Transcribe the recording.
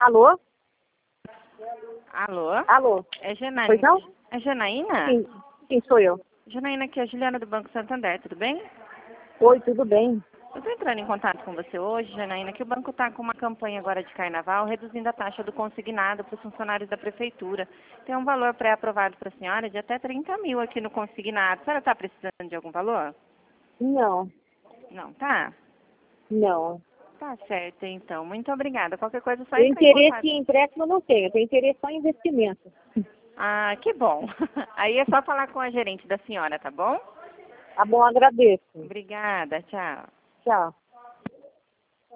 Alô? Alô? Alô? É Janaína. Pois não? É Janaína? Sim, sim, sou eu. Janaína, aqui é a Juliana do Banco Santander, tudo bem? Oi, tudo bem? Eu estou entrando em contato com você hoje, Janaína, que o banco está com uma campanha agora de carnaval, reduzindo a taxa do consignado para os funcionários da prefeitura. Tem um valor pré-aprovado para a senhora de até 30 mil aqui no consignado. A senhora está precisando de algum valor? Não, Não, tá? não. Tá certo, então. Muito obrigada. Qualquer coisa é só Eu entrar em interesse contato. em empréstimo eu não tenho, eu tenho interesse só em investimento. Ah, que bom. Aí é só falar com a gerente da senhora, tá bom? Tá bom, agradeço. Obrigada, tchau. Tchau.